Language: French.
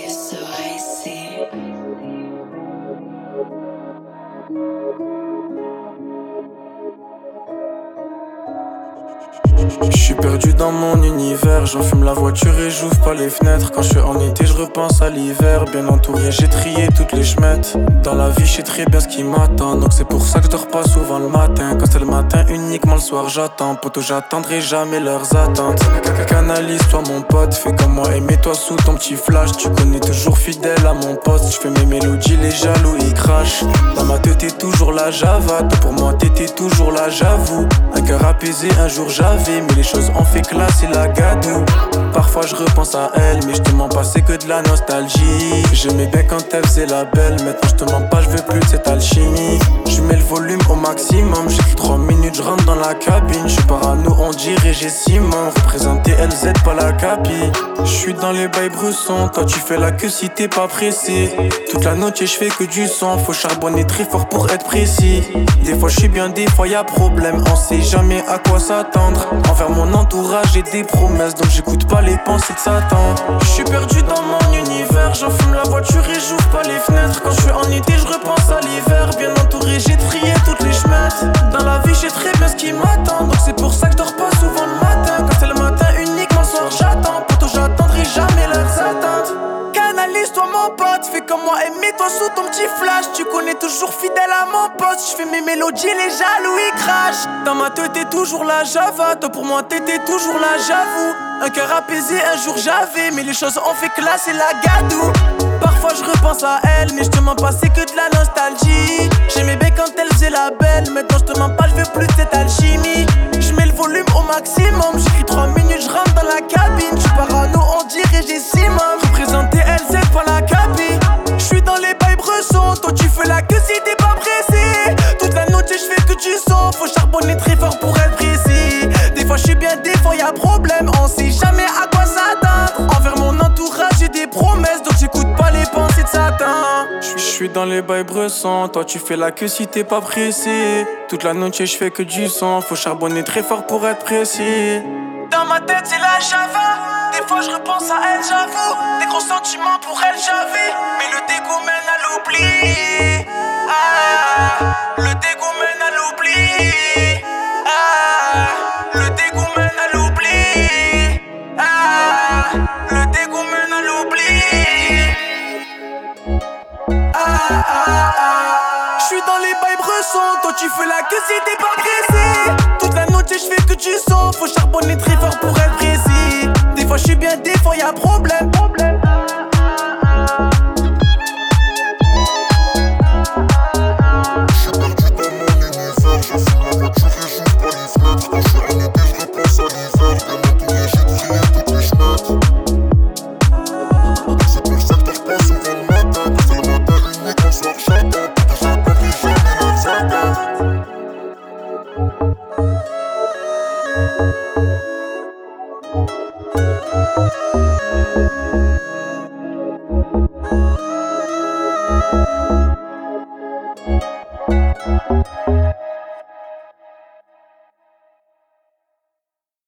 so icy. Je suis perdu dans mon univers, j'enfume la voiture et j'ouvre pas les fenêtres. Quand je suis en été, je repense à l'hiver. Bien entouré, j'ai trié toutes les chemètes. Dans la vie, je sais très bien ce qui m'attend. Donc c'est pour ça que je dors pas souvent le matin. Quand c'est le matin, uniquement le soir, j'attends. Poto, j'attendrai jamais leurs attentes. Canalise-toi mon pote, fais comme moi et mets-toi sous ton petit flash. Tu connais toujours fidèle à mon poste. Je fais mes mélodies, les jaloux ils crachent. Dans ma tête t'es toujours la Java. Toi pour moi t'étais toujours là, j'avoue. Un cœur apaisé, un jour j'avais. Mais les choses ont fait classe et la gadou. Parfois je repense à elle, mais je te mens pas, c'est que de la nostalgie. J'aimais bien quand elle faisait la belle. Maintenant je te mens pas, je veux plus de cette alchimie. Je mets le volume au maximum. J'écris 3 minutes, je rentre dans la cabine. Je suis parano, on dirait j'ai 6 membres. Représenter LZ, pas la capi. Je suis dans les bails bressons. Toi tu fais la queue si t'es pas pressé. Toute la noche et je fais que du sang. Faut charbonner très fort pour être précis. Des fois je suis bien, des fois y'a problème. On sait jamais à quoi s'attendre. Envers mon entourage j'ai des promesses, donc j'écoute pas les pensées de Satan. Je suis perdu dans mon univers, j'enfume la voiture et j'ouvre pas les fenêtres. Quand je suis en été, je repense à l'hiver. Bien entouré, j'ai trié toutes les chemètes. Dans la vie, j'ai très bien ce qui m'attend. Donc c'est pour ça que je dors pas souvent le matin. Quand c'est le matin, uniquement le soir, j'attends. Poto, j'attendrai jamais leurs attentes. Canalise-toi mon pote, fais comme moi et mets-toi sous ton petit flash. Tu connais toujours fidèle à mon poste. Je fais mes mélodies, les jaloux ils crachent. Dans ma tête t'es toujours la Java. Toi pour moi t'étais toujours là, j'avoue. Un cœur apaisé, un jour j'avais. Mais les choses ont fait classe et la gadou. Parfois je repense à elle, mais je te mens pas, c'est que de la nostalgie. J'aimais bien quand elle faisait la belle. Maintenant je te mens pas, je veux plus de cette alchimie. Je mets le volume au maximum. J'écris 3 minutes, je rentre dans la cabine. Je suis parano, on dirait j'ai 6 membres. Représenter LZ, pas la capi. Je suis dans les bails bressons. Toi tu fais la queue si t'es pas pressé. Toute la noche je fais que du son. Faut charbonner très fort pour être précis. Des fois je suis bien, des fois y'a problème. On sait jamais à quoi s'attendre. Envers mon entourage j'ai des promesses, donc j'écoute pas les pensées de Satan. Je suis dans les bails bressons. Toi tu fais la queue si t'es pas pressé. Toute la noche je fais que du son. Faut charbonner très fort pour être précis. Dans ma tête c'est la Java. Des fois je repense à elle, j'avoue. Des gros sentiments pour elle j'avais. Mais le dégoût mène à l'oubli. Le dégoût mène à l'oubli. Le dégoût mène à l'oubli. Le dégoût mène à l'oubli. J'suis dans les bails bressons. Toi tu fais la queue si t'es pas pressé. Toute la noche je fais que du son. Faut charbonner très fort pour être précis. Des fois j'suis bien, des fois y'a problème.